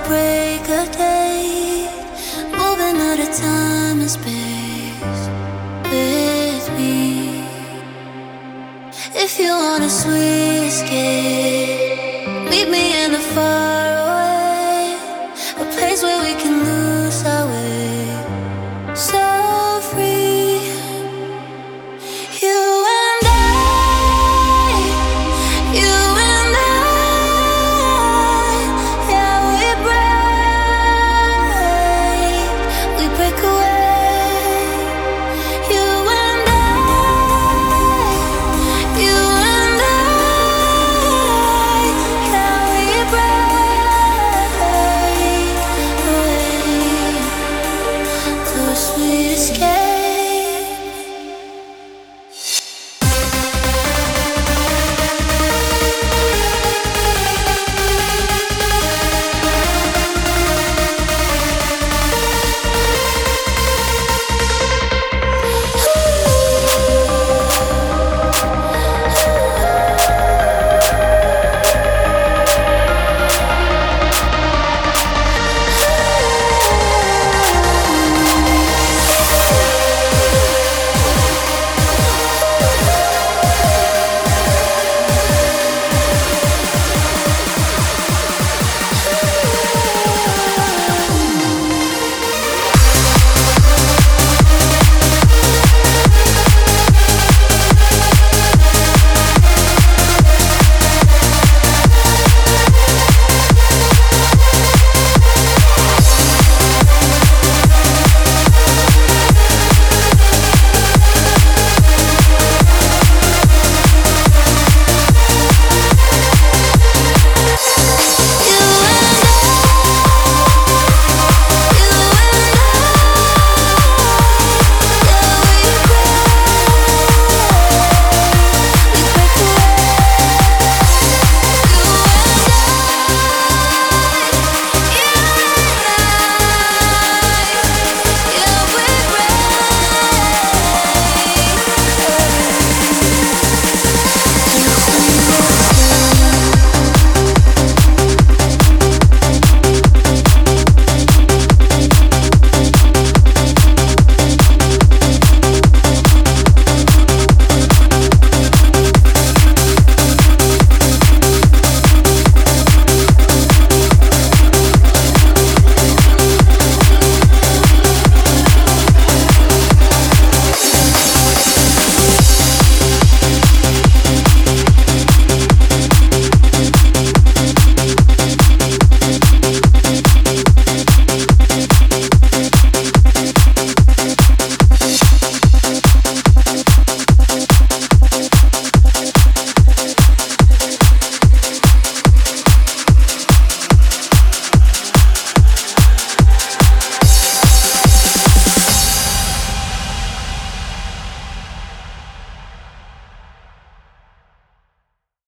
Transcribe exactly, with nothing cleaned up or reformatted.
break of day, moving out of time and space with me. If you want a sweet escape, meet me in the far away, a place where we can lose our way, so free. You and I, you and I, yeah, we break, we break away. You and I, you and I, yeah, we break away to a sweet escape.